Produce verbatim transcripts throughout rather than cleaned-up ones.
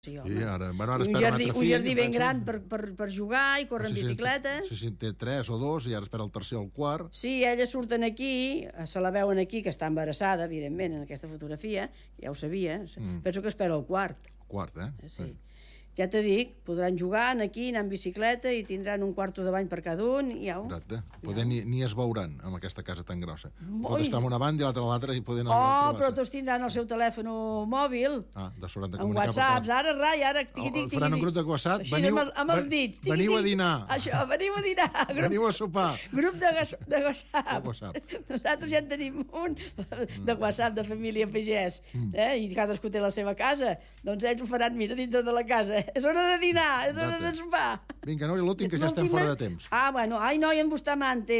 Sí, sí, ara, bueno, ara un, jardí, un, un jardí ben gran per, per, per jugar i córrer en bicicleta. Si en té tres o dos i ara espera el tercer o el quart. Sí, elles surten aquí, se la veuen aquí, que està embarassada, evidentment, en aquesta fotografia, ja ho sabia, mm. penso que espera el quart. El quart, eh? Sí. sí. Ja t'he dit, podran jugar aquí, anar en bicicleta i tindran un quarto de bany per cada un i au. Exacte. Poder ja. Ni, ni es veuran amb aquesta casa tan grossa. Pot estar en una banda i l'altra a l'altra i poden anar oh, però tots tindran el seu telèfon mòbil. Ah, de sort de comunicar. Amb whatsapps, ara, rai, ara... Tiqui, tiqui, faran un grup de WhatsApp. Així, veniu, amb, amb els dits. Tiqui, veniu a dinar. Això, veniu a dinar. Grup, veniu a sopar. Grup de, de WhatsApp. WhatsApp. Nosaltres ja en tenim un de WhatsApp de família pagès, mm. eh? I cadascú té la seva casa. Doncs ells ho faran, mira, dintre de la casa. És hora de dinar. És hora de sopar. Vinga, no, i l'últim, que ja estem fora de temps. Ah, bueno, ai, noi, en Bustamante.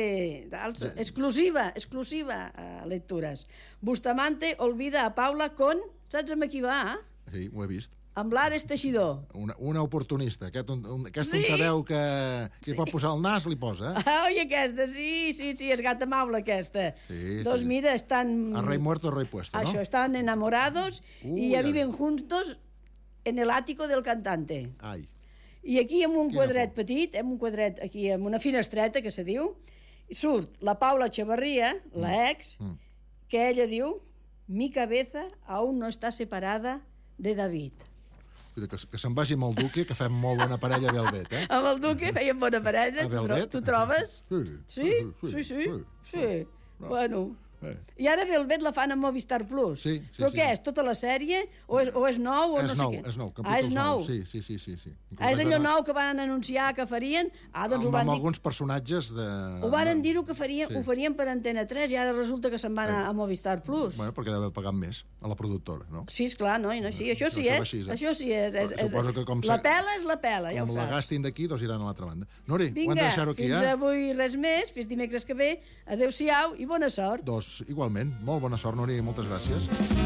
Exclusiva, exclusiva uh, lectures. Bustamante olvida a Paula con... Saps amb qui va? Sí, ho he vist. Amb l'Ares Teixidor. Una, una oportunista. Aquest, un, aquesta sí. Tontadeu que, que sí. Pot posar el nas, li posa. Eh? Ah, oi, aquesta, sí, sí, sí, és gata maula, aquesta. Sí, doncs sí. Mira, estan... A rei muerto, rei puesto, Això, no? Estan enamorados uh, i ja, ja viven juntos en el ático del cantante. Ai. I aquí en un Quina quadret por. petit, en un quadret aquí amb una finestreta que se diu, surt la Paula Echevarría, mm. la ex, mm. que ella diu: mi cabeza aún no está separada de David. Que, que se'n vagi amb el Duque, que fem molt bona parella a Velvet, eh? Amb el Duque feien bona parella, tu, tro tu trobes? Sí, sí, sí, sí, sí, sí. sí. No. Bueno... Eh. I ara Velvet la fan a Movistar Plus. Sí, sí, però sí, què sí. És? Tota la sèrie? O és, o és nou? O és no nou, sé què? és nou. Ah, és nou? Sí, sí, sí, sí, sí. Ah, és allò nou que van anunciar que farien? Ah, doncs amb, ho van amb dir... alguns personatges de... Ho varen dir-ho que farien, sí. Ho farien per Antena tres i ara resulta que se'n van eh. a Movistar Plus. Bueno, perquè deu haver pagat més a la productora, no? Sí, esclar, no? no sí, això sí, eh? Així, eh? Això sí és... és, és Suposo que com la pela és la pela, ja ho saps. Com la gastin d'aquí, doncs iran a l'altra banda. Nori, Vinga, ho hem de deixar-ho aquí, fins eh? avui res més, fins dimecres que ve. Adéu-siau i bona sort. Doncs, igualment, molt bona sort, Nori, moltes gràcies.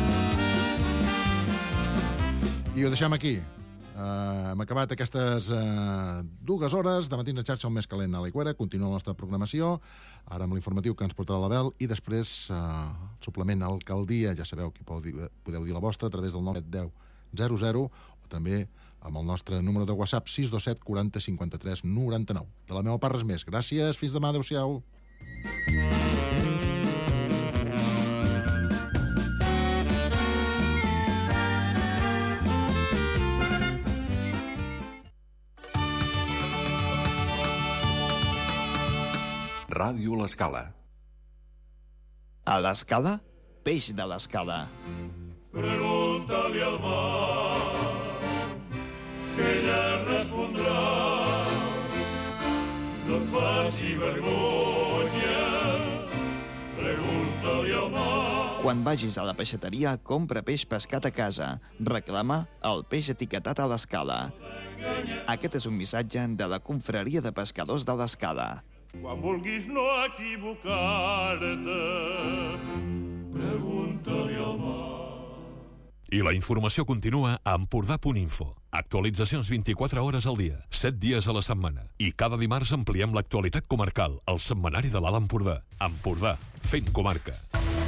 I ho deixem aquí. Uh, hem acabat aquestes uh, dues hores de Matins de Xarxa, el més calent a l'Aigüera. Continua la nostra programació, ara amb l'informatiu que ens portarà l'Abel, i després uh, el suplement a l'alcaldia. Ja sabeu que podeu, podeu dir la vostra a través del nou set deu zero zero o també amb el nostre número de WhatsApp sis dos set quaranta cinquanta-tres noranta-nou. De la meva part res més. Gràcies, fins demà, adeu-siau. Ràdio L'Escala. A l'Escala, peix de l'Escala. Pregunta-li al mar, que ella respondrà. No et faci vergonya, pregunta-li al mar. Quan vagis a la peixateria, compra peix pescat a casa. Reclama el peix etiquetat a l'Escala. Aquest és un missatge de la Confraria de Pescadors de l'Escala. Quan vulguis no equivocar-te, pregunta-li al mar. I la informació continua a Empordà punt info. Actualitzacions vint-i-quatre hores al dia, set dies a la setmana. I cada dimarts ampliem l'actualitat comarcal, al setmanari de l'Alt Empordà. Empordà, fent comarca.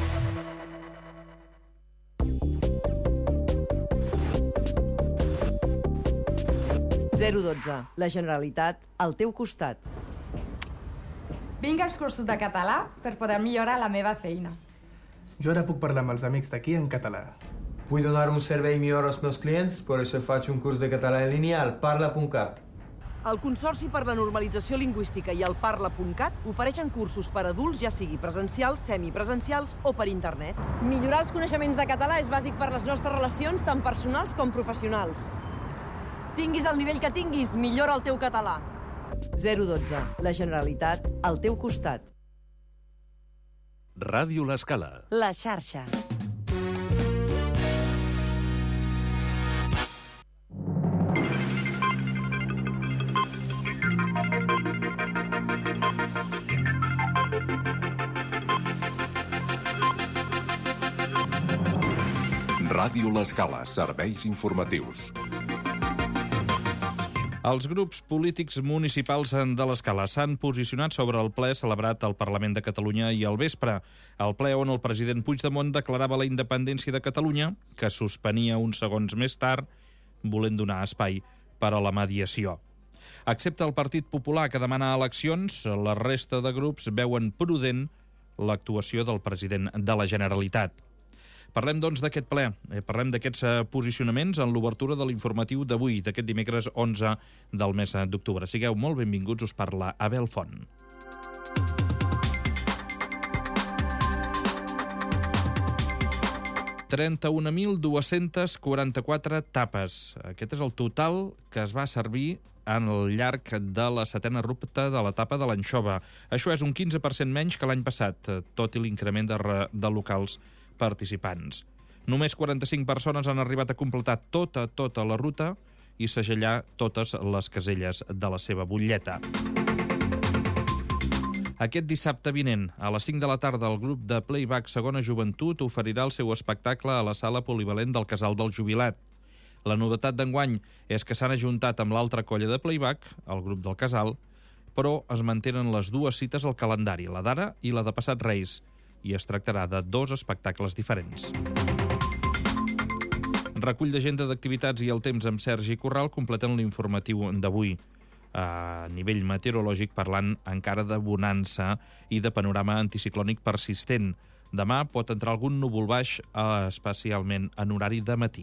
zero dotze. La Generalitat al teu costat. Vinc als cursos de català per poder millorar la meva feina. Jo ara puc parlar amb els amics d'aquí en català. Vull donar un servei millor als meus clients, per això faig un curs de català en línia al parla punt cat. El Consorci per la Normalització Lingüística i el parla punt cat ofereixen cursos per adults, ja sigui presencials, semipresencials o per internet. Millorar els coneixements de català és bàsic per les nostres relacions, tant personals com professionals. Tinguis el nivell que tinguis, millora el teu català. zero dotze. La Generalitat al teu costat. Ràdio L'Escala. La xarxa. Ràdio L'Escala, serveis informatius. Els grups polítics municipals de l'Escala s'han posicionat sobre el ple celebrat al Parlament de Catalunya i al vespre. El ple on el president Puigdemont declarava la independència de Catalunya, que suspenia uns segons més tard, volent donar espai per a la mediació. Excepte el Partit Popular, que demana eleccions, la resta de grups veuen prudent l'actuació del president de la Generalitat. Parlem, doncs, d'aquest ple. Parlem d'aquests posicionaments en l'obertura de l'informatiu d'avui, d'aquest dimecres onze del mes d'octubre. Sigueu molt benvinguts, us parla Abel Font. trenta-un mil dos-cents quaranta-quatre tapes. Aquest és el total que es va servir en el llarg de la setena ruta de l'etapa de l'anxova. Això és un quinze per cent menys que l'any passat, tot i l'increment de, de locals participants. Només quaranta-cinc persones han arribat a completar tota, tota la ruta i segellar totes les caselles de la seva butlleta. Aquest dissabte vinent, a les cinc de la tarda, el grup de Playback Segona Joventut oferirà el seu espectacle a la sala polivalent del Casal del Jubilat. La novetat d'enguany és que s'han ajuntat amb l'altra colla de Playback, el grup del Casal, però es mantenen les dues cites al calendari, la d'ara i la de passat Reis, i es tractarà de dos espectacles diferents. Recull d'agenda d'activitats i el temps amb Sergi Corral completen l'informatiu d'avui. A nivell meteorològic, parlant encara de bonança i de panorama anticiclònic persistent. Demà pot entrar algun núvol baix, especialment en horari de matí.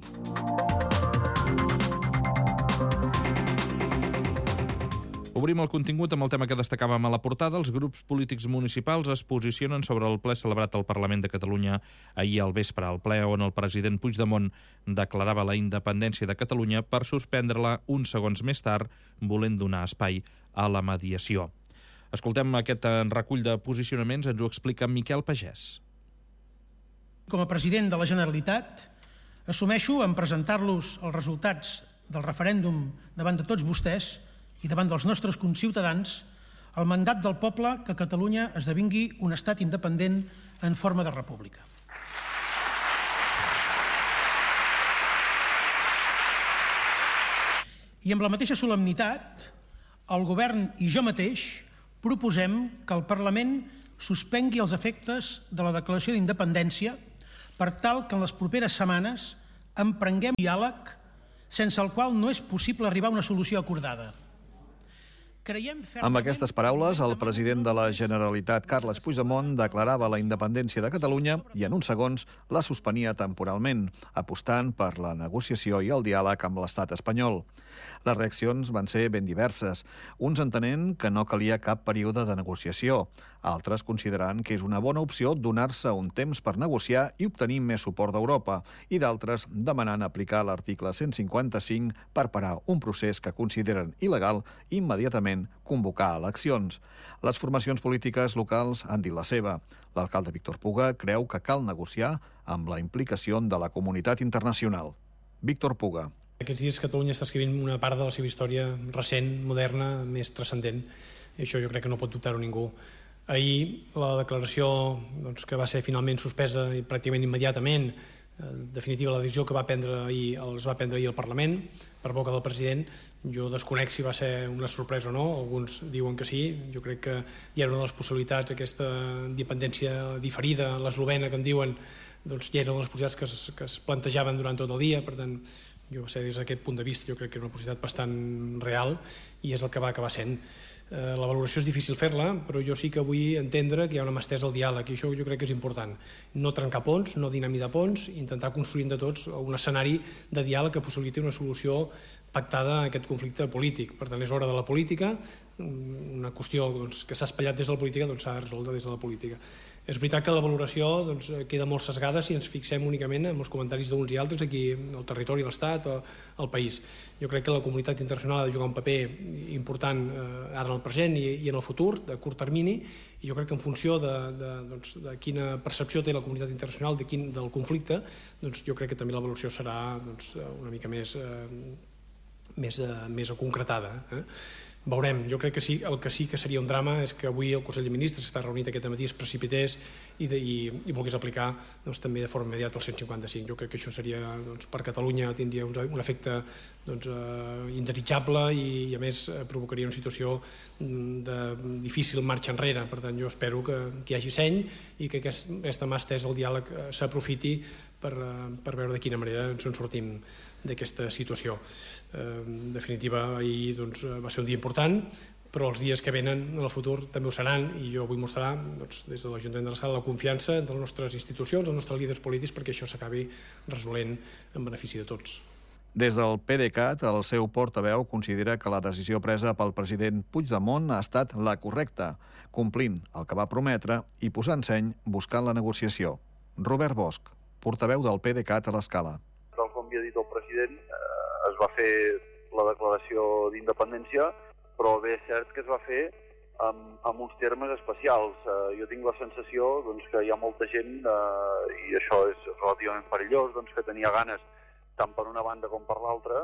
Obrim el contingut amb el tema que destacàvem a la portada. Els grups polítics municipals es posicionen sobre el ple celebrat al Parlament de Catalunya ahir al vespre, el ple on el president Puigdemont declarava la independència de Catalunya per suspendre-la uns segons més tard, volent donar espai a la mediació. Escoltem aquest recull de posicionaments, ens ho explica Miquel Pagès. Com a president de la Generalitat, assumeixo en presentar-los els resultats del referèndum davant de tots vostès i davant dels nostres conciutadans el mandat del poble que Catalunya esdevingui un estat independent en forma de república. I amb la mateixa solemnitat, el govern i jo mateix proposem que el Parlament suspengui els efectes de la declaració d'independència per tal que en les properes setmanes emprenguem diàleg sense el qual no és possible arribar a una solució acordada. Amb aquestes paraules, el president de la Generalitat, Carles Puigdemont, declarava la independència de Catalunya i en uns segons la suspenia temporalment, apostant per la negociació i el diàleg amb l'estat espanyol. Les reaccions van ser ben diverses, uns entenent que no calia cap període de negociació, altres considerant que és una bona opció donar-se un temps per negociar i obtenir més suport d'Europa, i d'altres demanant aplicar l'article cent cinquanta-cinc per parar un procés que consideren il·legal i immediatament convocar eleccions. Les formacions polítiques locals han dit la seva. L'alcalde Víctor Puga creu que cal negociar amb la implicació de la comunitat internacional. Víctor Puga. Aquests dies Catalunya està escrivint una part de la seva història recent, moderna, més transcendent. I això jo crec que no pot dubtar-ho ningú. Ahir la declaració doncs, que va ser finalment suspesa i pràcticament immediatament, en definitiva la decisió que va prendre ahir, es va prendre ahir al Parlament per boca del president, jo desconec si va ser una sorpresa o no, alguns diuen que sí, jo crec que hi era una de les possibilitats, aquesta independència diferida, l'eslovena que en diuen, doncs hi eren les possibilitats que es, que es plantejaven durant tot el dia, per tant, jo sé, des d'aquest punt de vista jo crec que era una possibilitat bastant real i és el que va acabar sent. Eh, la valoració és difícil fer-la, però jo sí que vull entendre que hi ha una mà estesa al diàleg i això jo crec que és important. No trencar ponts, no dinamitar ponts, intentar construir entre tots un escenari de diàleg que possibiliti una solució pactada a aquest conflicte polític. Per tant, és hora de la política, una qüestió doncs, que s'ha espatllat des de la política doncs s'ha de resoldre des de la política. És veritat que la valoració doncs, queda molt sesgada si ens fixem únicament en els comentaris d'uns i altres aquí al territori, a l'Estat, al país. Jo crec que la comunitat internacional ha de jugar un paper important eh, ara en el present i, i en el futur, de curt termini, i jo crec que en funció de, de, doncs, de quina percepció té la comunitat internacional de quin, del conflicte, doncs, jo crec que també la valoració serà doncs, una mica més, eh, més, eh, més concretada. Eh? Veurem, jo crec que sí, el que sí que seria un drama és que avui el Consell de Ministres està reunit aquest matí, es precipités i, de, i, i volgués aplicar doncs, també de forma immediata el cent cinquanta-cinc. Jo crec que això seria, doncs, per Catalunya tindria un, un efecte doncs, eh, indesitjable i, i a més provocaria una situació de difícil marxa enrere. Per tant, jo espero que, que hi hagi seny i que aquest, aquesta mà estesa al diàleg s'aprofiti per, per veure de quina manera ens en sortim d'aquesta situació. En definitiva, ahir doncs, va ser un dia important, però els dies que venen en el futur també ho seran, i jo vull mostrar doncs, des de l'Ajuntament de la Sala la confiança de les nostres institucions, dels nostres líders polítics, perquè això s'acabi resolent en benefici de tots. Des del PDeCAT, el seu portaveu considera que la decisió presa pel president Puigdemont ha estat la correcta, complint el que va prometre i posant seny buscant la negociació. Robert Bosch, portaveu del PDeCAT a l'Escala. Tal com havia dit el president, eh, es va fer la declaració d'independència, però bé és cert que es va fer amb, amb uns termes especials. Eh, jo tinc la sensació doncs, que hi ha molta gent, eh, i això és relativament perillós, doncs, que tenia ganes, tant per una banda com per l'altra,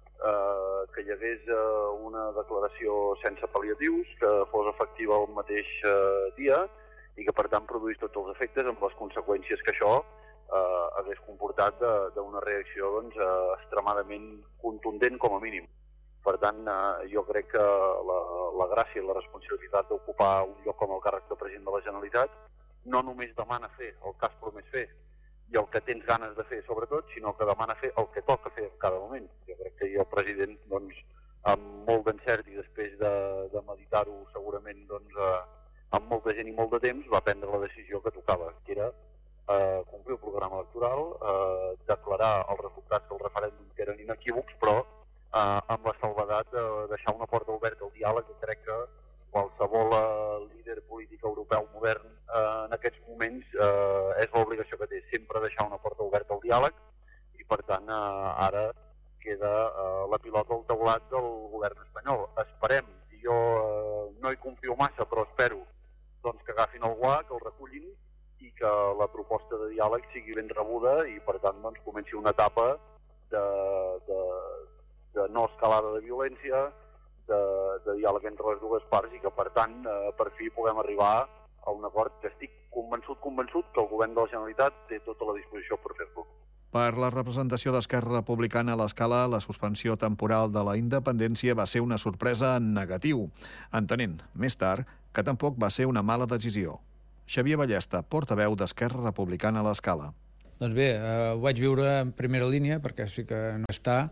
eh, que hi hagués eh, una declaració sense pal·liatius, que fos efectiva el mateix eh, dia, i que per tant produís tots els efectes amb les conseqüències que això eh, hagués comportat d'una reacció doncs, eh, extremadament contundent com a mínim. Per tant, eh, jo crec que la, la gràcia i la responsabilitat d'ocupar un lloc com el càrrec de president de la Generalitat no només demana fer el que has promès fer i el que tens ganes de fer, sobretot, sinó que demana fer el que toca fer en cada moment. Jo crec que el president, doncs, amb molt d'encert i després de, de meditar-ho segurament doncs, eh, amb molta gent i molt de temps, va prendre la decisió que tocava, que era eh, complir el programa electoral, eh, declarar els resultats del referèndum que eren inequívocs, però Uh, amb la salvedat de deixar una porta oberta al diàleg, que crec que qualsevol uh, líder polític europeu modern uh, en aquests moments uh, és l'obligació que té, sempre deixar una porta oberta al diàleg, i per tant uh, ara queda uh, la pilota al teulat del govern espanyol. Esperem, i jo uh, no hi confio massa, però espero doncs, que agafin el guà, que el recullin i que la proposta de diàleg sigui ben rebuda i per tant doncs, comenci una etapa de, de de no escalada de violència, de, de diàleg entre les dues parts i que, per tant, eh, per fi puguem arribar a un acord que estic convençut, convençut que el govern de la Generalitat té tota la disposició per fer-lo. Per la representació d'Esquerra Republicana a l'Escala, la suspensió temporal de la independència va ser una sorpresa en negatiu, entenent, més tard, que tampoc va ser una mala decisió. Xavier Ballesta, portaveu d'Esquerra Republicana a l'Escala. Doncs bé, eh, ho vaig viure en primera línia, perquè sí que no està,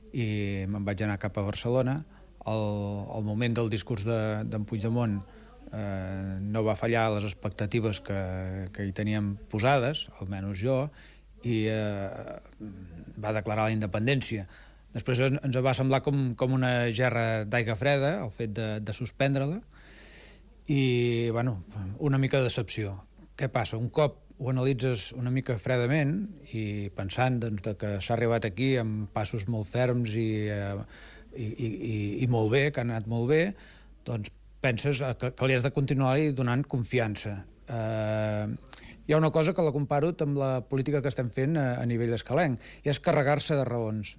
i me'n vaig anar cap a Barcelona. El, el moment del discurs d'en de, Puigdemont eh, no va fallar les expectatives que, que hi teníem posades, almenys jo, i eh, va declarar la independència. Després ens va semblar com, com una gerra d'aigua freda, el fet de, de suspendre-la, i, bueno, una mica de decepció. Què passa? Un cop ho analitzes una mica fredament i pensant doncs, que s'ha arribat aquí amb passos molt ferms i, eh, i, i, i molt bé, que han anat molt bé, doncs penses que, que li has de continuar-hi donant confiança. Eh, hi ha una cosa que la comparo amb la política que estem fent a, a nivell escalenc, i és carregar-se de raons.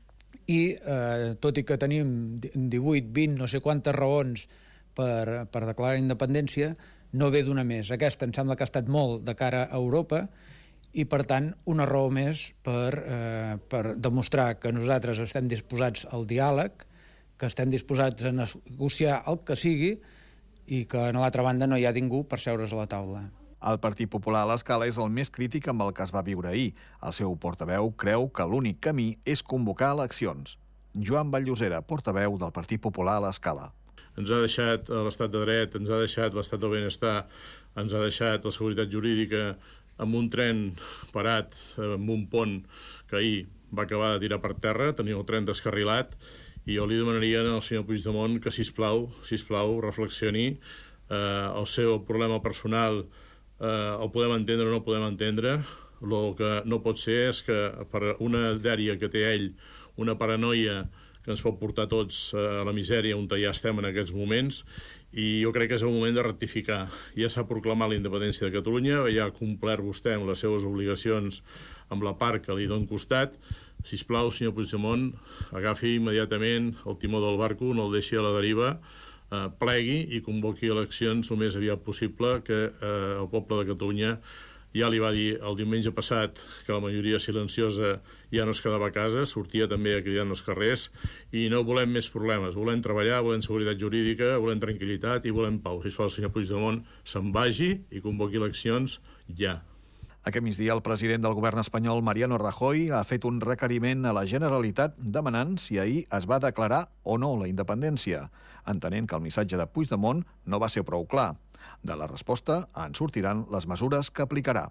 I eh, tot i que tenim divuit, vint, no sé quantes raons per, per declarar independència, no ve d'una més. Aquesta em sembla que ha estat molt de cara a Europa i, per tant, una raó més per, eh, per demostrar que nosaltres estem disposats al diàleg, que estem disposats a negociar el que sigui i que, a l'altra banda, no hi ha ningú per seure's a la taula. El Partit Popular a l'Escala és el més crític amb el que es va viure ahir. El seu portaveu creu que l'únic camí és convocar eleccions. Joan Vall-llosera, portaveu del Partit Popular a l'Escala. Ens ha deixat l'estat de dret, ens ha deixat l'estat del benestar, ens ha deixat la seguretat jurídica amb un tren parat, amb un pont que ahir va acabar de tirar per terra, tenia el tren descarrilat, i jo li demanaria al senyor Puigdemont que, sisplau, sisplau, reflexioni. Eh, el seu problema personal eh, el podem entendre o no podem entendre. El que no pot ser és que per una dèria que té ell, una paranoia que ens pot portar tots a la misèria on ja estem en aquests moments, i jo crec que és el moment de rectificar. Ja s'ha proclamat la independència de Catalunya, ja ha complert vostè amb les seves obligacions amb la part que li dona costat. Sisplau, senyor Puigdemont, agafi immediatament el timó del barco, no el deixi a la deriva, eh, plegui i convoqui eleccions el més aviat possible, que eh, el poble de Catalunya ja li va dir el diumenge passat que la majoria silenciosa ja no es quedava a casa, sortia també a cridar als carrers, i no volem més problemes. Volem treballar, volem seguretat jurídica, volem tranquil·litat i volem pau. Sisplau, el senyor Puigdemont se'n vagi i convoqui eleccions ja. Aquest migdia, el president del govern espanyol, Mariano Rajoy, ha fet un requeriment a la Generalitat demanant si ahir es va declarar o no la independència, entenent que el missatge de Puigdemont no va ser prou clar. De la resposta en sortiran les mesures que aplicarà.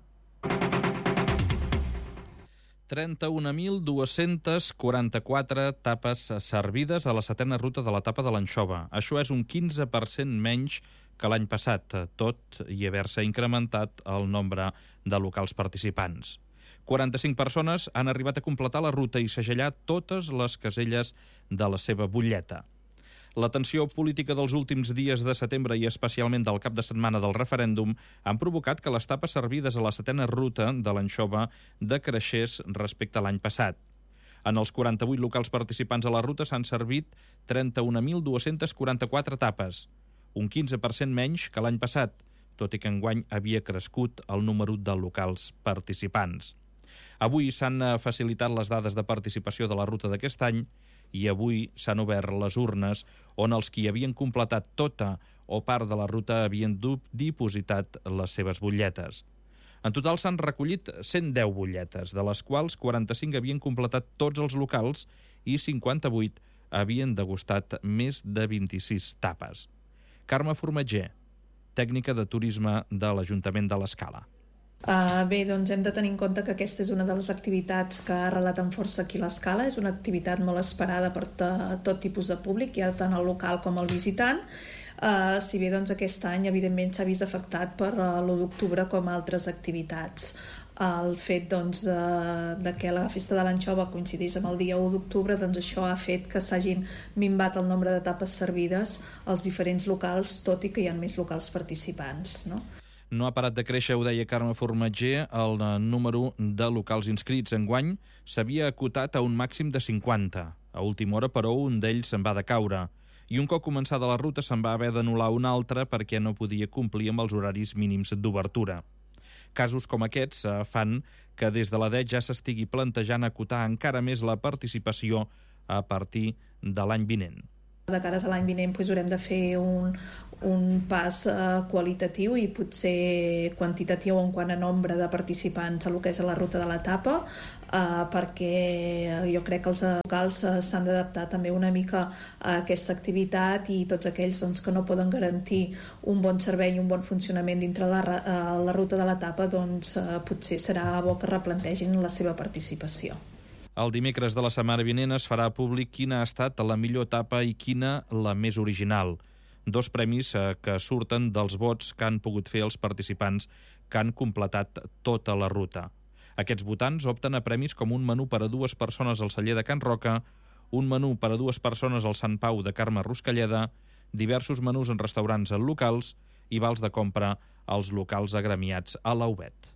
trenta-una mil dos-cents quaranta-quatre tapes servides a la setena ruta de l'etapa de l'Anxova. Això és un quinze per cent menys que l'any passat, tot i haver-se incrementat el nombre de locals participants. quaranta-cinc persones han arribat a completar la ruta i segellar totes les caselles de la seva butlleta. La tensió política dels últims dies de setembre i especialment del cap de setmana del referèndum han provocat que les tapes servides a la setena ruta de l'Anxova decreixés respecte a l'any passat. En els quaranta-vuit locals participants a la ruta s'han servit trenta-una mil dos-cents quaranta-quatre tapes, un quinze per cent menys que l'any passat, tot i que enguany havia crescut el número de locals participants. Avui s'han facilitat les dades de participació de la ruta d'aquest any i avui s'han obert les urnes on els qui havien completat tota o part de la ruta havien dipositat les seves butlletes. En total s'han recollit cent deu butlletes, de les quals quaranta-cinc havien completat tots els locals i cinquanta-vuit havien degustat més de vint-i-sis tapes. Carme Formatger, tècnica de turisme de l'Ajuntament de l'Escala. Uh, bé, doncs hem de tenir en compte que aquesta és una de les activitats que ha arrelat amb força aquí a l'Escala. És una activitat molt esperada per tot tipus de públic, ja tant el local com el visitant. Uh, si bé doncs, aquest any evidentment s'ha vist afectat per uh, l'u d'octubre com altres activitats. El fet doncs, de, de que la festa de l'Anxova coincidís amb el dia u d'octubre, doncs això ha fet que s'hagin minvat el nombre de tapes servides als diferents locals, tot i que hi ha més locals participants, no? No ha parat de créixer, ho deia Carme Formatger, el número de locals inscrits enguany s'havia acotat a un màxim de cinquanta. A última hora, però, un d'ells se'n va decaure. I un cop començada la ruta se'n va haver d'anul·lar un altre perquè no podia complir amb els horaris mínims d'obertura. Casos com aquests fan que des de la D E T ja s'estigui plantejant acotar encara més la participació a partir de l'any vinent. De cares a l'any vinent doncs, haurem de fer un, un pas uh, qualitatiu i potser quantitatiu en quant a nombre de participants a lo que és a la ruta de l'etapa, uh, perquè jo crec que els locals uh, s'han d'adaptar també una mica a aquesta activitat i tots aquells doncs, que no poden garantir un bon servei i un bon funcionament dintre la, uh, la ruta de l'etapa, doncs uh, potser serà bo que replantegin la seva participació. El dimecres de la setmana vinent es farà públic quina ha estat la millor etapa i quina la més original. Dos premis que surten dels vots que han pogut fer els participants que han completat tota la ruta. Aquests votants opten a premis com un menú per a dues persones al celler de Can Roca, un menú per a dues persones al Sant Pau de Carme Ruscalleda, diversos menús en restaurants locals i vals de compra als locals agremiats a l'A U B E T.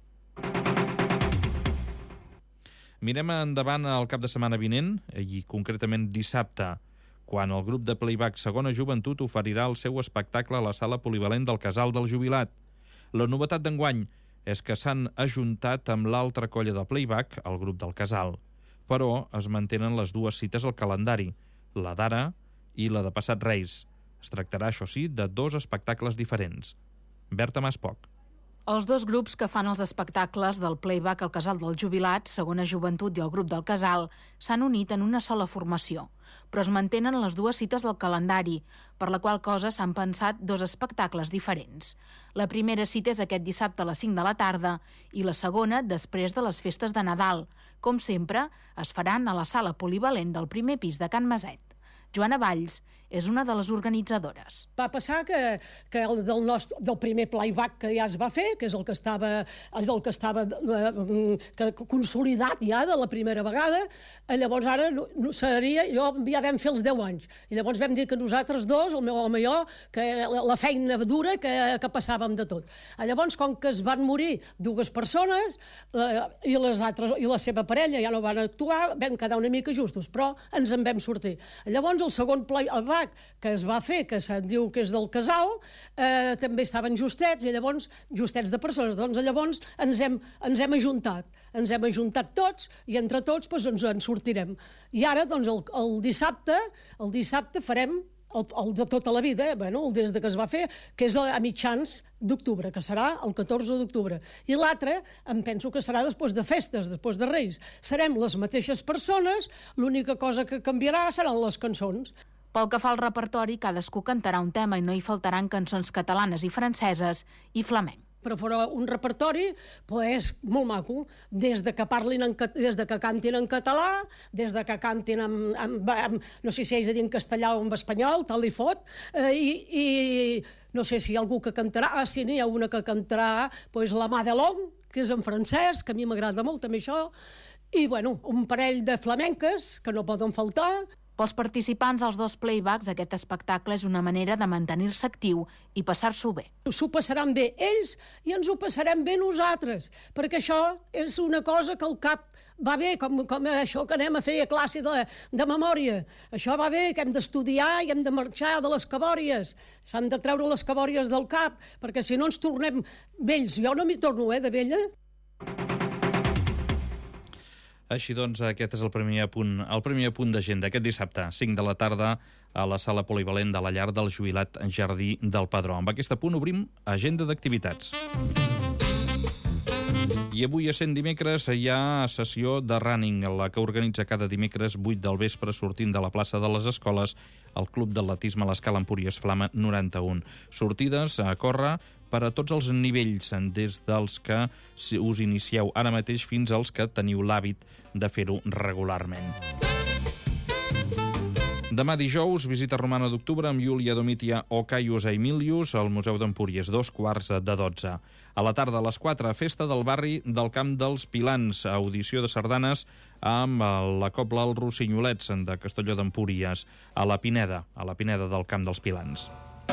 Mirem endavant el cap de setmana vinent, i concretament dissabte, quan el grup de playback Segona Joventut oferirà el seu espectacle a la sala polivalent del Casal del Jubilat. La novetat d'enguany és que s'han ajuntat amb l'altra colla de playback, el grup del Casal, però es mantenen les dues cites al calendari, la d'ara i la de Passat Reis. Es tractarà, això sí, de dos espectacles diferents. Berta Maspoc. Els dos grups que fan els espectacles del playback al Casal del Jubilat, Segona Joventut i el grup del Casal, s'han unit en una sola formació, però es mantenen les dues cites del calendari, per la qual cosa s'han pensat dos espectacles diferents. La primera cita és aquest dissabte a les cinc de la tarda i la segona després de les festes de Nadal. Com sempre, es faran a la sala polivalent del primer pis de Can Maset. Joana Valls és una de les organitzadores. Va passar que, que el del, nostre, del primer playback que ja es va fer, que és el que estava, és el que estava eh, que consolidat ja de la primera vegada, eh, llavors ara no, no seria, jo ja vam fer els deu anys, i llavors vam dir que nosaltres dos, el meu home i jo, que la feina dura, que, que passàvem de tot. Eh, llavors, com que es van morir dues persones eh, i les altres i la seva parella ja no van actuar, vam quedar una mica justos, però ens en vam sortir. Llavors, el segon playback que es va fer, que se'n diu que és del Casal, eh, també estaven justets, i llavors, justets de persones, doncs llavors ens hem, ens hem ajuntat, ens hem ajuntat tots, i entre tots doncs, ens en sortirem. I ara, doncs, el, el dissabte, el dissabte farem el, el de tota la vida, eh? Bueno, el des de que es va fer, que és a mitjans d'octubre, que serà el catorze d'octubre. I l'altre, em penso que serà després de festes, després de Reis. Serem les mateixes persones, l'única cosa que canviarà seran les cançons. Pel que fa al repertori, cadascú cantarà un tema i no hi faltaran cançons catalanes i franceses i flamenc. Però farà un repertori pues, molt maco, des de que parlin en, des de que cantin en català, des de que cantin en, en, en no sé si ells de dir en castellà o en espanyol, tal li fot, eh, i, i no sé si hi ha algú que cantarà, ah, sí, n'hi ha una que cantarà pues, la Mà de l'Homme, que és en francès, que a mi m'agrada molt també això, i bueno, un parell de flamenques que no poden faltar. Pels participants als dos playbacks, aquest espectacle és una manera de mantenir-se actiu i passar-s'ho bé. S'ho passaran bé ells i ens ho passarem bé nosaltres, perquè això és una cosa que al cap va bé, com, com això que anem a fer a classe de, de memòria. Això va bé, que hem d'estudiar i hem de marxar de les cabòries. S'han de treure les cabòries del cap, perquè si no ens tornem vells. Jo no m'hi torno, eh, de vella. Així doncs, aquest és el primer apunt, el primer apunt d'agenda. Aquest dissabte, cinc de la tarda, a la sala polivalent de la llar del jubilat Jardí del Padró. Amb aquest apunt obrim agenda d'activitats. I avui, essent dimecres, hi ha sessió de running, la que organitza cada dimecres vuit del vespre sortint de la plaça de les Escoles el Club d'Atletisme a l'Escala Empúries Flama noranta-un. Sortides a córrer per a tots els nivells, des dels que us inicieu ara mateix fins als que teniu l'hàbit de fer-ho regularment. Demà dijous, visita romana d'octubre amb Iulia Domitia o Caius Aemilius al Museu d'Empúries, dos quarts de dotze. A la tarda, a les quatre, festa del barri del Camp dels Pilans, audició de sardanes amb la Cobla Els Rossinolets de Castelló d'Empúries, a la Pineda, a la Pineda del Camp dels Pilans.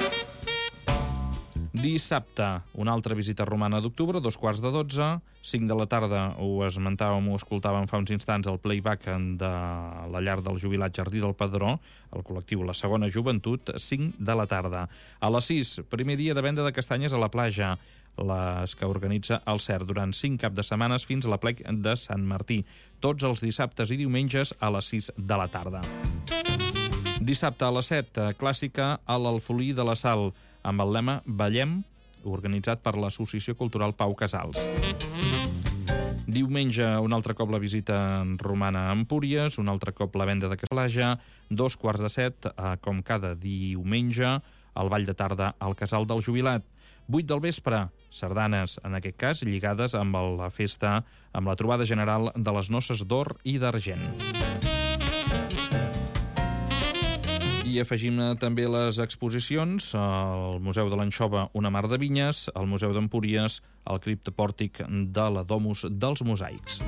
Dissabte, una altra visita romana d'octubre, dos quarts de dotze, cinc de la tarda, ho esmentàvem, ho escoltàvem fa uns instants, el playback de la llar del jubilat Jardí del Padró, el col·lectiu La Segona Joventut, cinc de la tarda. A les sis, primer dia de venda de castanyes a la platja, les que organitza el C E R durant cinc cap de setmanes fins a la plec de Sant Martí, tots els dissabtes i diumenges a les sis de la tarda. Dissabte a les set, clàssica a l'Alfolí de la Sal, amb el lema Ballem, organitzat per l'Associació Cultural Pau Casals. Diumenge, un altre cop la visita romana a Empúries, un altre cop la venda de Castellà, dos quarts de set, com cada diumenge, al Ball de Tarda al Casal del Jubilat. Vuit del vespre, sardanes, en aquest cas, lligades amb la festa, amb la trobada general de les noces d'or i d'argent. I afegim també les exposicions, al Museu de l'Anxova, una mar de vinyes, al Museu d'Empúries, el criptopòrtic de la Domus dels Mosaics.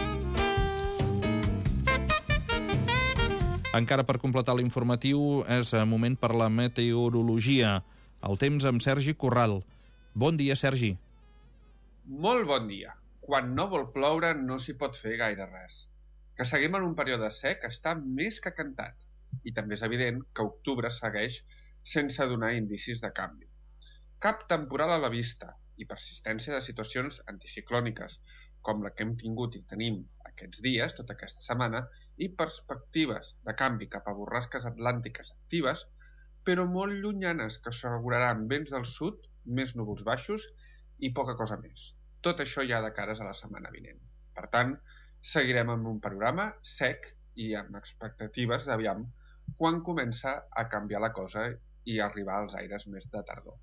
Encara per completar l'informatiu, és moment per la meteorologia. El temps amb Sergi Corral. Bon dia, Sergi. Molt bon dia. Quan no vol ploure no s'hi pot fer gaire res. Que seguim en un període sec està més que cantat. I també és evident que octubre segueix sense donar indicis de canvi. Cap temporal a la vista i persistència de situacions anticiclòniques, com la que hem tingut i tenim aquests dies, tota aquesta setmana, i perspectives de canvi cap a borrasques atlàntiques actives, però molt llunyanes que asseguraran vents del sud, més núvols baixos i poca cosa més. Tot això ja de cares a la setmana vinent. Per tant, seguirem amb un panorama sec i amb expectatives d'aviam quan comença a canviar la cosa i arribar als aires més de tardor.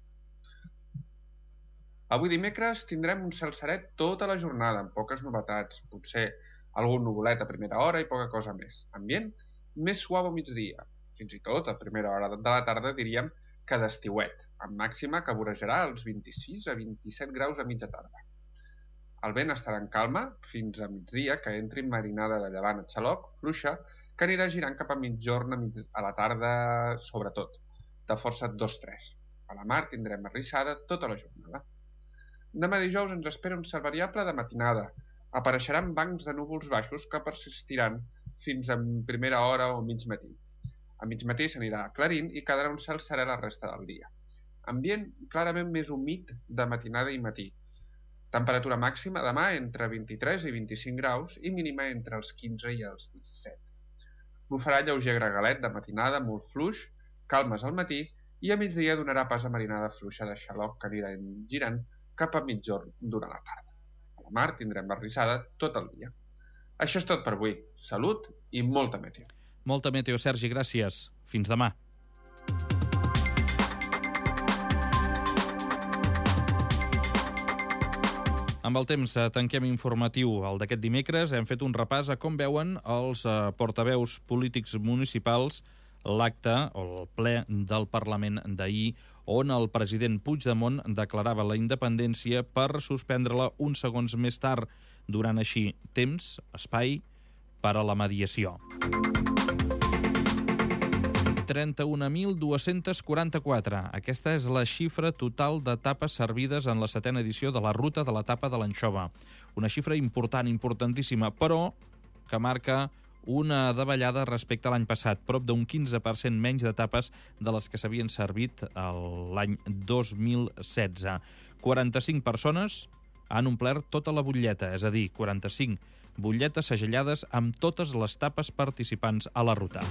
Avui dimecres tindrem un cel seret tota la jornada, amb poques novetats, potser algun nuvolet a primera hora i poca cosa més. Ambient més suau a migdia, fins i tot a primera hora de la tarda diríem que d'estiuet, amb màxima que vorejarà els vint-i-sis a vint-i-set graus a mitja tarda. El vent estarà en calma fins a migdia, que entri marinada de llevant a xaloc, fluixa, que anirà girant cap a mitjorn a la tarda, sobretot, de força dos tres. A la mar tindrem arrissada tota la jornada. Demà dijous ens espera un cel variable de matinada. Apareixeran bancs de núvols baixos que persistiran fins a primera hora o mig matí. A mig matí s'anirà aclarint i quedarà un cel serè la resta del dia. Ambient clarament més humit de matinada i matí. Temperatura màxima demà entre vint-i-tres i vint-i-cinc graus i mínima entre els quinze i els disset. Bufarà lleuger gregalet de matinada molt fluix calmes al matí i a migdia donarà pas a marinada fluixa de xaloc que anirà girant cap a mitjorn durant la tarda. A la mar tindrem barrissada tot el dia. Això és tot per avui. Salut i molta meteo. Molta meteo, Sergi, gràcies. Fins demà. Amb el temps tanquem informatiu el d'aquest dimecres. Hem fet un repàs a com veuen els eh, portaveus polítics municipals l'acte o el ple del Parlament d'ahir, on el president Puigdemont declarava la independència per suspendre-la uns segons més tard, donant així temps, espai per a la mediació. trenta-un mil dos-cents quaranta-quatre. Aquesta és la xifra total de tapes servides en la setena edició de la Ruta de la Tapa de l'Anxova. Una xifra important, importantíssima, però que marca una davallada respecte a l'any passat, prop d'un quinze per cent menys de tapes de les que s'havien servit l'any dos mil setze. quaranta-cinc persones han omplert tota la butlleta, és a dir, quaranta-cinc butlletes segellades amb totes les tapes participants a la ruta.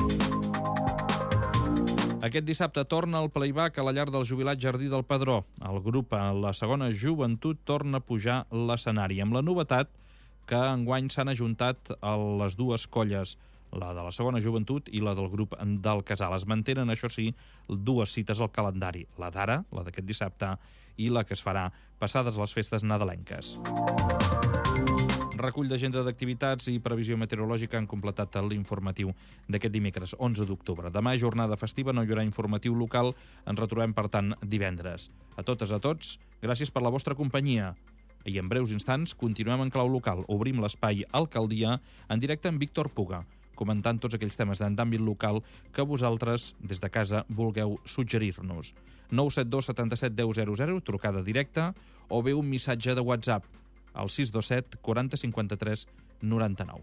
Aquest dissabte torna el playback a la llar del jubilat Jardí del Pedró. El grup a la segona joventut torna a pujar l'escenari, amb la novetat que enguany s'han ajuntat a les dues colles, la de la segona joventut i la del grup del Casal. Es mantenen, això sí, dues cites al calendari, la d'ara, la d'aquest dissabte, i la que es farà passades les festes nadalenques. Recull d'agenda d'activitats i previsió meteorològica han completat l'informatiu d'aquest dimecres, onze d'octubre. Demà, jornada festiva, no hi haurà informatiu local. Ens retrobem, per tant, divendres. A totes, a tots, gràcies per la vostra companyia. I en breus instants continuem en clau local. Obrim l'espai Alcaldia en directe amb Víctor Puga, comentant tots aquells temes d'àmbit local que vosaltres, des de casa, vulgueu suggerir-nos. nou set dos setanta set deu zero zero, trucada directa, o bé un missatge de WhatsApp al sis dos set quaranta cinquanta-tres noranta-nou.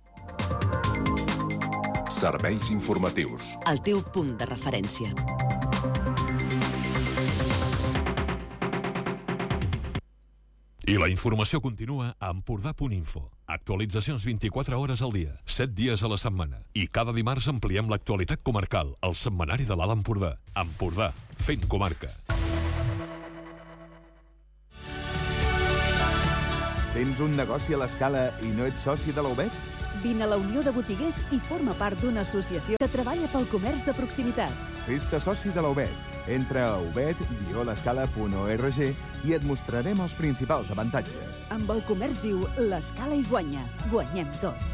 Serveis informatius. El teu punt de referència. I la informació continua a Empordà punt info. Actualitzacions vint-i-quatre hores al dia, set dies a la setmana. I cada dimarts ampliem l'actualitat comarcal, al setmanari de l'Alt Empordà. Empordà, fent comarca. Tens un negoci a l'Escala i no ets soci de la U B E T? Vine a la Unió de Botiguers i forma part d'una associació que treballa pel comerç de proximitat. Fes-te soci de la U B E T. Entra a ubet guió l'escala punt org i et mostrarem els principals avantatges. Amb el comerç viu, l'Escala hi guanya. Guanyem tots.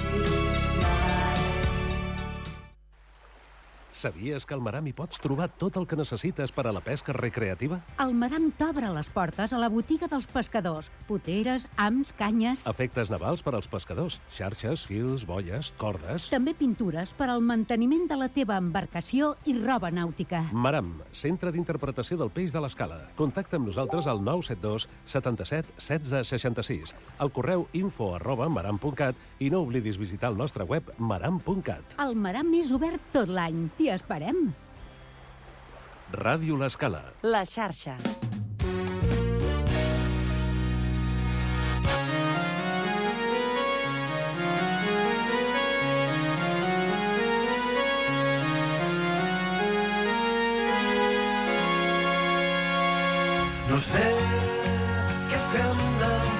Sabies que al Maram hi pots trobar tot el que necessites per a la pesca recreativa? El Maram t'obre les portes a la botiga dels pescadors. Poteres, hams, canyes... Efectes navals per als pescadors. Xarxes, fils, boies, cordes... També pintures per al manteniment de la teva embarcació i roba nàutica. Maram, centre d'interpretació del peix de l'Escala. Contacta amb nosaltres al nou set dos setanta-set setze seixanta-sis, al correu info arroba maram punt cat i no oblidis visitar el nostre web maram punt cat. El Maram és obert tot l'any. T'hi esperem. Ràdio l'Escala. La xarxa. No sé què fem demà.